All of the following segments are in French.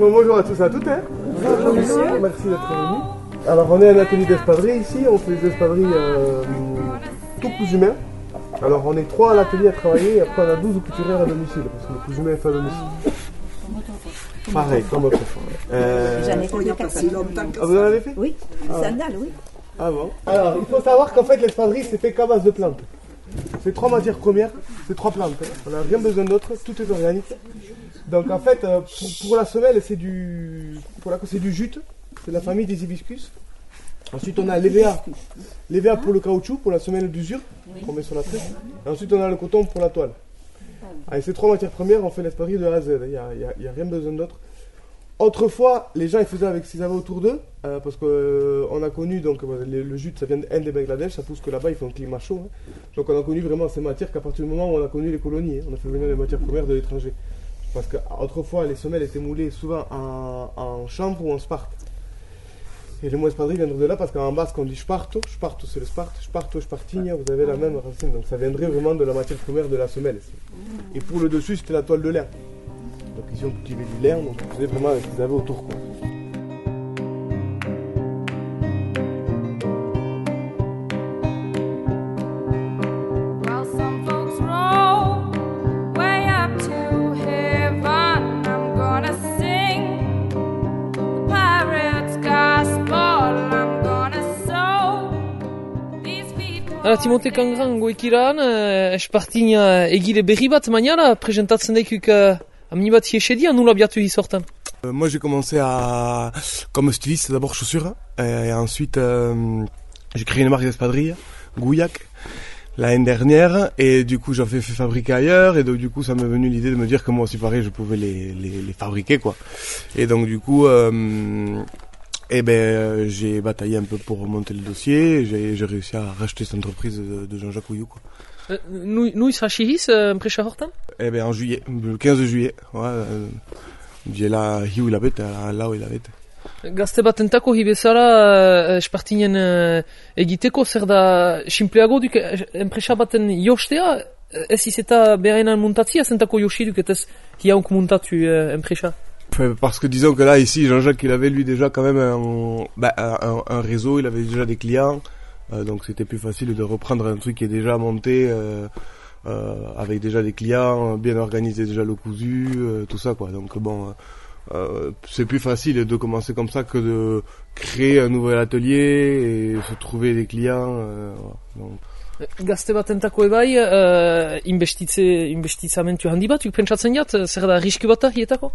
Bon, bonjour à tous et à toutes. Bonjour monsieur. Merci d'être venus. Alors on est à un atelier d'espadrilles ici, on fait des espadrilles tout cousu main. Alors on est 3 à l'atelier à travailler et après on a 12 couturières à domicile parce que le cousu main est fait à domicile. Pareil, comme autrefois. J'en ai fait Ah, vous en avez fait? Oui, sandales, oui. Ah bon? Alors il faut savoir qu'en fait l'espadrille c'est fait qu'à base de plantes. C'est 3 matières premières, c'est 3 plantes. On n'a rien besoin d'autre, tout est organique. Donc en fait pour la semelle c'est du jute, c'est de la famille des hibiscus. Ensuite on a l'EVA pour le caoutchouc, pour la semelle d'usure qu'on met sur la tresse. Et ensuite on a le coton pour la toile. Avec ces 3 matières premières on fait l'espadrille de A à Z, il n'y a rien besoin d'autre. Autrefois, les gens ils faisaient avec ce qu'ils avaient autour d'eux, parce qu'on a connu, donc le jute ça vient d'Inde et Bangladesh, ça pousse que là-bas ils font un climat chaud. Hein. Donc on a connu vraiment ces matières qu'à partir du moment où on a connu les colonies, hein, on a fait venir les matières premières de l'étranger. Parce qu'autrefois les semelles étaient moulées souvent en chanvre ou en sparte. Et le mot espadrille viendrait de là parce qu'en basque on dit sparto c'est le sparte, sparto, spartigna, vous avez la même racine. Donc ça viendrait vraiment de la matière première de la semelle. Et pour le dessus c'était la toile de lin. Donc ici on cultivait du lin, donc on faisait vraiment avec ce qu'ils avaient autour. Quoi. Hala, Timote Kangran goekiran, espartina egile berri bat maniala, presentatzen daikuk amni bat hiesedi, nula biatu hizortan. Moi j'ai commencé comme styliste, d'abord chaussures, et ensuite j'ai créé une marque d'espadrilles, Gouillac, l'année dernière, et du coup j'en fait fabriquer ailleurs, et donc du coup ça m'est venu l'idée de me dire que moi aussi pareil je pouvais les fabriquer quoi. Et donc du coup j'ai bataillé un peu pour monter le dossier, j'ai réussi à racheter cette entreprise de Jean-Jacques Houillou quoi. Nous sachihis empresa hortan? En juillet, le 15 juillet, j'ai là hiu ilabete, lau ilabete. Gazte batentako hibezara espartinen egiteko zer da simpleago duk enpresa baten jostea, ez izeta berenan muntatzia zentako josi duk eta ez hiaunk muntatu enpresa? Parce que disons que là ici Jean-Jacques il avait lui déjà quand même un réseau, il avait déjà des clients, donc c'était plus facile de reprendre un truc qui est déjà monté avec déjà des clients, bien organisé déjà le cousu, tout ça quoi. Donc bon, c'est plus facile de commencer comme ça que de créer un nouvel atelier et se trouver des clients. Donc. Gazte batentako ebai, investizamentu handi bat, pentsatzen jat, zer da risku bat hietako?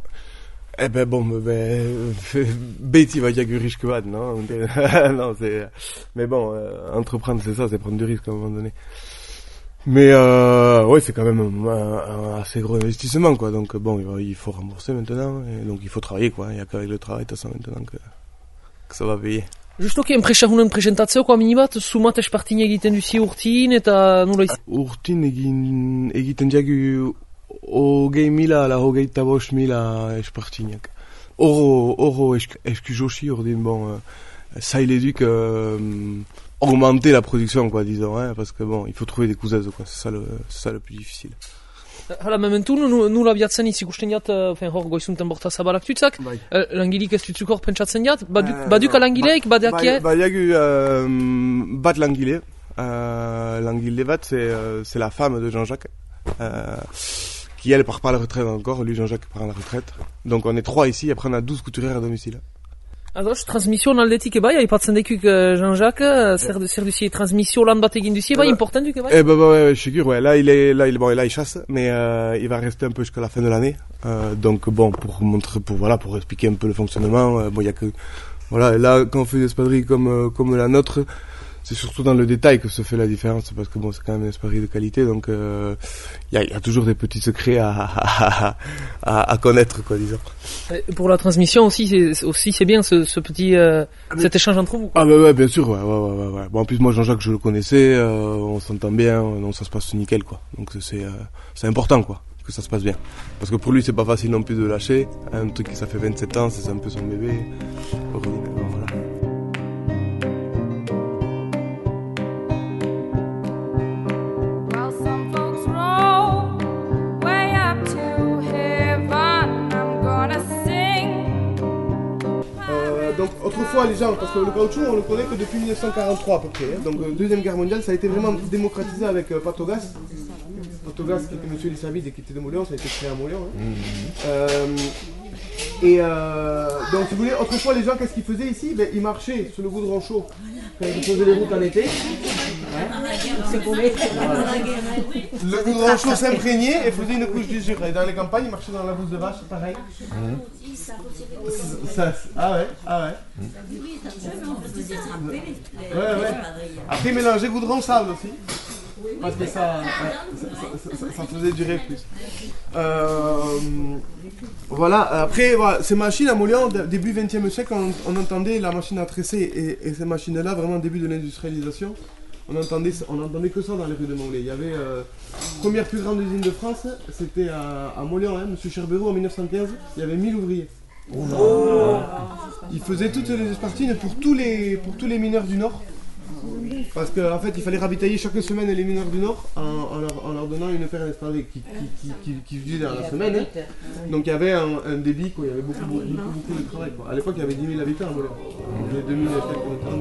Beti va y risque bat, non? Non, c'est, mais bon, entreprendre c'est ça, c'est prendre du risque à un moment donné. Mais ouais, c'est quand même un assez gros investissement quoi. Donc bon, il faut rembourser maintenant, et donc il faut travailler quoi. Il y a qu'avec le travail, t'as ça maintenant que ça va payer. Justoki enpresa hunen presentatzeko amini bat, sumat espartin egiten duzi urtin eta nola izan? Urtin egiten diagu 20.000 ala 25.000 espartinak. Oro esku joshi ordin bon, ça il éduque augmenter la production quoi disons hein, parce que bon il faut trouver des couseuses quoi, c'est ça le plus difficile. Hala momentu nula biatzen ikusten jat hor goizunten borta zabalak tutzak, langilik ez tutzuk hor pentsatzen jat, baduka langileik, badakia? Badiagu bat langile, langile bat c'est la femme de Jean-Jacques, qui elle part pas à la retraite encore, lui Jean-Jacques part à la retraite, donc on est 3 ici, après on a 12 couturières à domicile. Ados, transmission aldetik ebai, aipatzen daikuk Jean-Jacques, zer duzi transmission lan bat egin duzi ebai, important duk ebai? Ouais, je suis sûr, ouais, là il chasse, mais il va rester un peu jusqu'à la fin de l'année, donc bon, pour expliquer un peu le fonctionnement, bon, il y a que, voilà, là, quand on fait des espadrilles comme la nôtre, c'est surtout dans le détail que se fait la différence, parce que bon, c'est quand même une espadrille de qualité, donc il y a toujours des petits secrets à connaître, quoi, disons. Et pour la transmission aussi, c'est bien ce petit cet échange entre vous. Quoi. Ah ouais, bien sûr, ouais. Bon, en plus moi Jean-Jacques je le connaissais, on s'entend bien, donc ça se passe nickel, quoi. Donc c'est important, quoi, que ça se passe bien, parce que pour lui c'est pas facile non plus de lâcher un truc qui ça fait 27 ans, c'est un peu son bébé. Voilà. Way up to heaven, I'm gonna sing autrefois, les gens, parce que le caoutchouc, on le connaît que depuis 1943 à peu près. Hein. Donc, Deuxième Guerre mondiale, ça a été vraiment démocratisé avec Patogas. Patogas, qui était monsieur Lissabide et qui était de Moléon, ça a été créé à Moléon. Hein. Donc, si vous voulez, autrefois, les gens, qu'est-ce qu'ils faisaient ici? Ils marchaient sur le goudron chaud quand ils faisaient les routes en été. Le goudron chaud s'imprégnait et faisait une couche d'usure. Et dans les campagnes, ils marchaient dans la bouse de vache, pareil. Ouais. Après, ils mélangeaient goudron sable aussi. Parce que ça faisait durer plus. Voilà, après, voilà, ces machines à Moléon, début 20e siècle, on entendait la machine à tresser et ces machines-là, vraiment début de l'industrialisation, on entendait que ça dans les rues de Montléon. Il y avait première plus grande usine de France, c'était à Moléon, hein, M. Cherberou en 1915, il y avait 1000 ouvriers. Il faisait toutes les espartines pour tous les mineurs du Nord. Parce qu'en fait, il fallait ravitailler chaque semaine les mineurs du Nord en leur donnant une paire d'espadrilles qui vivait dans la semaine. Hein. Donc il y avait un débit, quoi. Il y avait beaucoup de travail. Quoi. À l'époque, il y avait 10 000 habitants à Moléon. Il y avait 2000 habitants,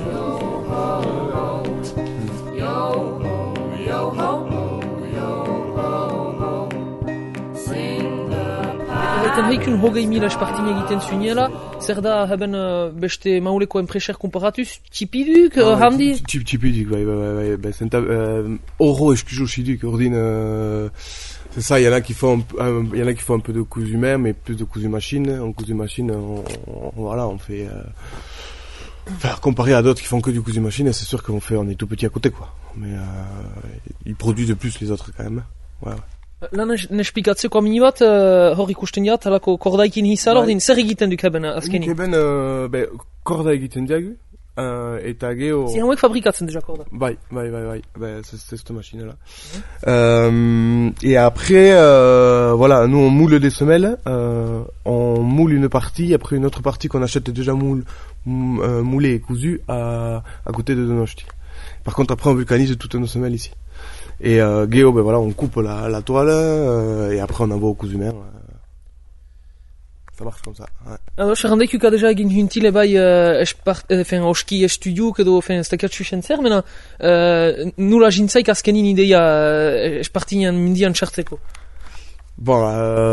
2500. Erraiten haikun hogei mila espartin egiten zuinela, zer da haben beste mauleko enpreser komparatuz, txipiduk, handi? Txipiduk, bai, zenta, oro eskujo xiduk, ordin, c'est ça, il y en a qui font un peu de cousu humain, mais plus de cousu machine. En cousu machine, on fait, comparé à d'autres qui font que du cousu machine, c'est sûr on est tout petit à côté, quoi. Mais, ils produisent de plus les autres, quand même. Ouais. Lan esplikatzeko amini bat, hor ikusten jat, halako kordaikin hizala, ordin, zer egiten duk haben azkenik? Eben, korda egiten diagu, eta geo... Si hauek fabrikatzen deja korda? Bai, c'est cette machine-là. Et après, voilà, nous on moule des semelles, on moule une partie, après une autre partie qu'on achète déjà moulée et cousue à côté de Donosti. Par contre, après on vulcanise toutes nos semelles ici. Et Géo, voilà, on coupe la toile et après on envoie au cousu humain. Ça marche comme ça. Ouais. Alors, errandek uka deja egin juntile bai oski estudiuk edo ez dakiat xuxen zer, mena nula jintzaik azkenin ideia espartinan mindian txartzeko. Bon,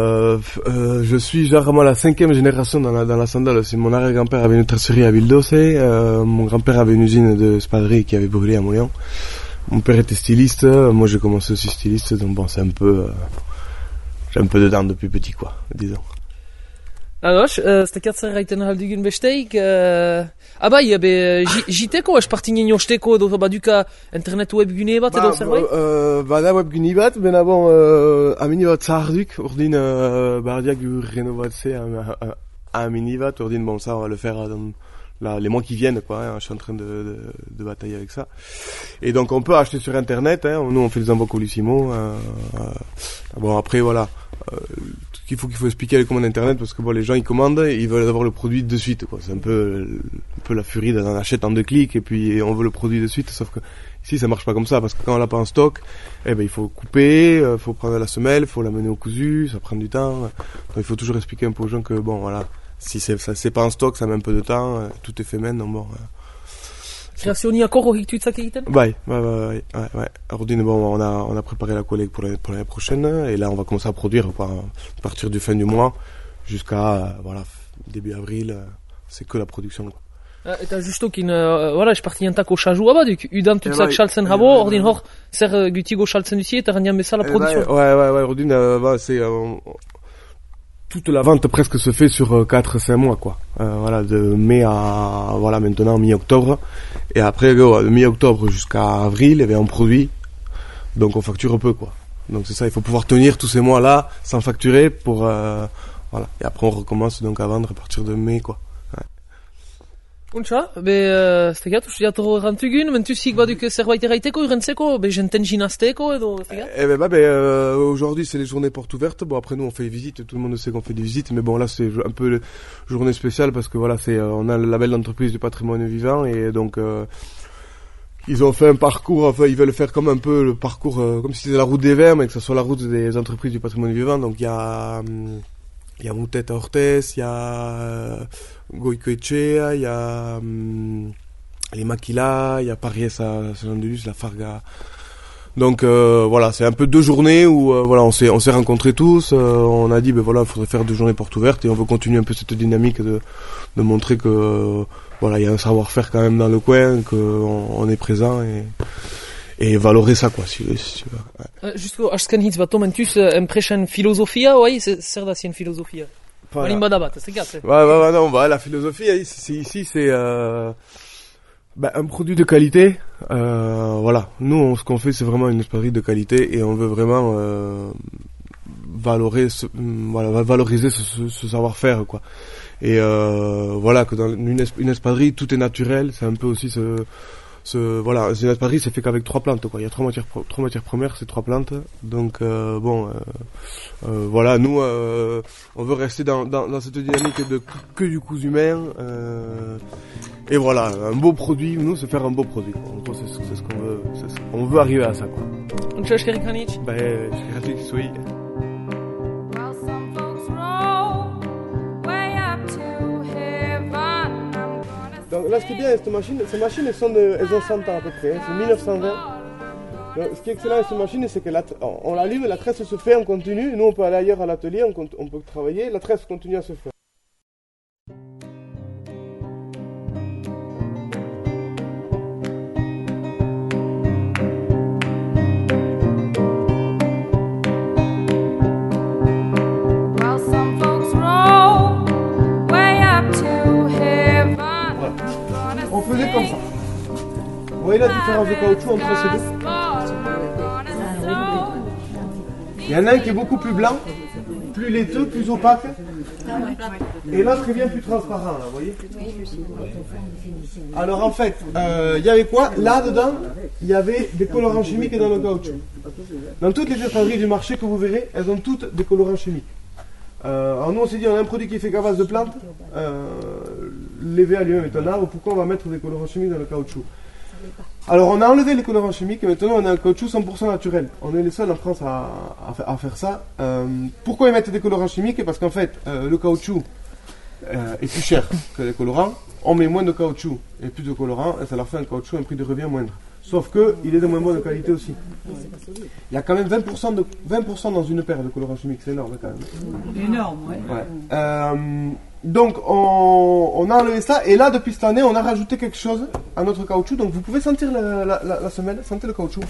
je suis généralement la 5e génération dans la sandale. C'est mon arrière-grand-père avait une tracerie à Vildose, mon grand-père avait une usine de espaderie qui avait brûlé à Moléon. Mon père était styliste, moi j'ai commencé aussi styliste, donc bon, c'est un peu... j'ai un peu dedans depuis petit, quoi, disons. Alors, stekat zer gaiten aldugun besteik, bai, jiteko, espartinen josteko edo baduka internet webgune bat edo zerbait? Bada webgune bat, bena bon, amini bat zaharduk, ordin, bardiak renovatze amini bat, ordin, bon, ça on va le faire dans... Là, les mois qui viennent, quoi, hein, je suis en train de batailler avec ça. Et donc, on peut acheter sur Internet, hein, nous, on fait des envois Colissimo, bon, après, voilà, il faut expliquer les commandes Internet, parce que bon, les gens, ils commandent, ils veulent avoir le produit de suite, quoi. C'est un peu la furie d'en acheter en 2 clics, et puis, on veut le produit de suite, sauf que, ici, ça marche pas comme ça, parce que quand on l'a pas en stock, il faut couper, faut prendre la semelle, faut la mener au cousu, ça prend du temps. Donc, il faut toujours expliquer un peu aux gens que, bon, voilà, si c'est pas en stock, ça met un peu de temps, tout est fait maintenant, bon. Kreazioni akor horiek tuitzak egiten? Ouais. Ordine, bon, on a préparé la collecte pour l'année prochaine, et là, on va commencer à produire, quoi, à partir du fin du mois, jusqu'à, voilà, début avril, c'est que la production, quoi. Eta justokin, voilà, espartinantako sajua baduk, udan tutzak saltzen habo, ordin hor, zer gutigo saltzen duzie, eta randian bezala production? Ouais, ordine, c'est... toute la vente presque se fait sur 4-5 mois, quoi. Voilà, de mai à, voilà, maintenant mi-octobre. Et après, de mi-octobre jusqu'à avril, on produit. Donc on facture peu, quoi. Donc c'est ça, il faut pouvoir tenir tous ces mois-là sans facturer pour, voilà. Et après on recommence donc à vendre à partir de mai, quoi. Untsa, stegat, ustiatoro errantugun, mentuzik baduk zerbait erraiteko, irrentzeko, jenten ginazteko edo, stegat? Aujourd'hui c'est les journées portes ouvertes, bon après nous on fait les visites, tout le monde sait qu'on fait des visites, mais bon là c'est un peu une journée spéciale parce que voilà, on a le label d'entreprise du patrimoine vivant et donc, ils ont fait un parcours, enfin ils veulent faire comme un peu le parcours, comme si c'était la route des vins, mais que ce soit la route des entreprises du patrimoine vivant, donc il y a Il y a Moutette Ortez, il y a Goicoechea, il y a les Maquila, il y a Pariès à Saint-Jean-de-Luz, la Farga. Donc voilà, c'est un peu 2 journées où voilà, on s'est rencontrés tous, on a dit ben voilà, il faudrait faire 2 journées portes ouvertes et on veut continuer un peu cette dynamique de montrer que voilà, il y a un savoir-faire quand même dans le coin, qu'on est présent et valoriser ça quoi, si tu veux. Ouais. Justo, aș scan hitz bat omentuz impression filosofia, ouais, zer da zien filosofia. Voilà. Malin bada bat, c'est gâte. Ouais, non, bah la philosophie c'est un produit de qualité. Voilà, nous ce qu'on fait c'est vraiment une espadrille de qualité et on veut vraiment valoriser ce savoir-faire quoi. Et voilà que dans une espadrille tout est naturel, c'est un peu aussi voilà, une espadrille c'est fait qu'avec 3 plantes quoi. Il y a 3 matières premières, c'est 3 plantes. Donc voilà, nous on veut rester dans cette dynamique de que du cousu main. Et voilà, un beau produit, nous c'est faire un beau produit. En gros, c'est ce qu'on veut, on veut arriver à ça quoi. Und schau schkerik hanich. Ben, je suis ravi. Well, some folks roll way up to heaven. I'm gonna Donc là, ce qui est bien avec ces machines, elles ont 100 ans à peu près, hein, c'est 1920. Donc, ce qui est excellent avec ces machines, c'est que on la livre, la tresse se fait en continu. Nous, on peut aller ailleurs à l'atelier, on peut travailler, la tresse continue à se faire. Well, some folks roll way up to heaven. On faisait comme ça. Vous voyez la différence de caoutchouc entre ces deux? Il y en a un qui est beaucoup plus blanc, plus laiteux, plus opaque. Et l'autre qui est bien plus transparent, là, vous voyez? Alors en fait, il y avait quoi? Là-dedans, il y avait des colorants chimiques dans le caoutchouc. Dans toutes les espadrilles du marché que vous verrez, elles ont toutes des colorants chimiques. Alors nous on s'est dit, on a un produit qui est fait qu'à base de plantes. L'EVA lui-même est un arbre, pourquoi on va mettre des colorants chimiques dans le caoutchouc? Alors on a enlevé les colorants chimiques et maintenant on a un caoutchouc 100% naturel. On est les seuls en France à faire ça. Pourquoi ils mettent des colorants chimiques? Parce qu'en fait le caoutchouc est plus cher que les colorants. On met moins de caoutchouc et plus de colorants et ça leur fait un caoutchouc un prix de revient moindre. Sauf que il est de moins bonne qualité aussi. Il y a quand même 20% dans une paire de colorants chimiques, c'est énorme quand même. Énorme, ouais. Donc on a enlevé ça et là depuis cette année on a rajouté quelque chose à notre caoutchouc, donc vous pouvez sentir la semelle, sentez le caoutchouc.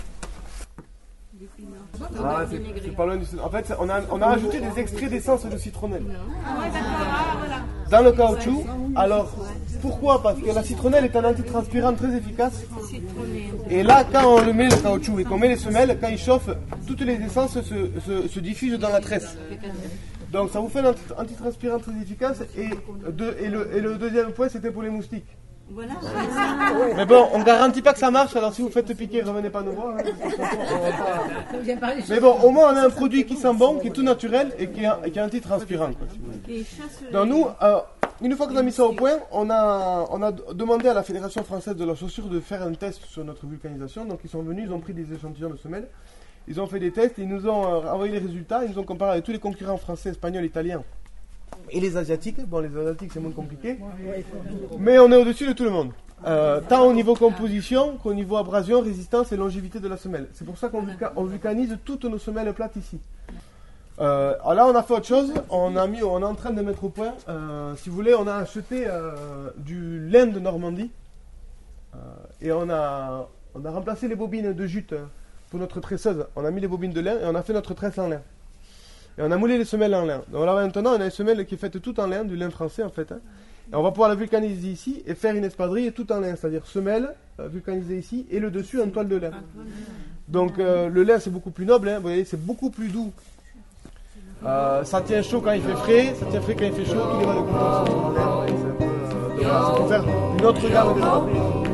Ah, c'est pas loin du... En fait on a rajouté des extraits d'essence de citronnelle dans le caoutchouc. Alors pourquoi? Parce que la citronnelle est un antitranspirant très efficace et là quand on le met le caoutchouc et qu'on met les semelles, quand il chauffe, toutes les essences se diffusent dans la tresse. Donc ça vous fait un antitranspirant très efficace et le deuxième point c'était pour les moustiques. Voilà. Mais bon, on garantit pas que ça marche, alors si vous faites piquer, revenez pas nous voir. Hein, mais bon, au moins on a un produit qui sent bon, qui est tout naturel et qui est antitranspirant. Quoi, si vous voulez. Donc nous, une fois qu'on a mis ça au point, on a demandé à la Fédération Française de la Chaussure de faire un test sur notre vulcanisation. Donc ils sont venus, ils ont pris des échantillons de semelles. Ils ont fait des tests, ils nous ont envoyé les résultats, ils nous ont comparé avec tous les concurrents français, espagnols, italiens et les asiatiques. Bon, les asiatiques c'est moins compliqué, mais on est au-dessus de tout le monde. Tant au niveau composition qu'au niveau abrasion, résistance et longévité de la semelle. C'est pour ça qu'on vulcanise toutes nos semelles plates ici. Alors là on a fait autre chose, on est en train de mettre au point, si vous voulez, on a acheté du lin de Normandie et on a remplacé les bobines de jute. Pour notre tresseuse, on a mis les bobines de lin et on a fait notre tresse en lin. Et on a moulé les semelles en lin. Donc là maintenant, on a une semelle qui est faite tout en lin, du lin français en fait. Hein. Et on va pouvoir la vulcaniser ici et faire une espadrille tout en lin, c'est-à-dire semelle vulcanisée ici et le dessus en toile de lin. Donc le lin c'est beaucoup plus noble, hein, vous voyez, c'est beaucoup plus doux. Ça tient chaud quand il fait frais, ça tient frais quand il fait chaud, tous les modes de contention sont en lin. C'est pour faire une autre gamme d'espadrilles.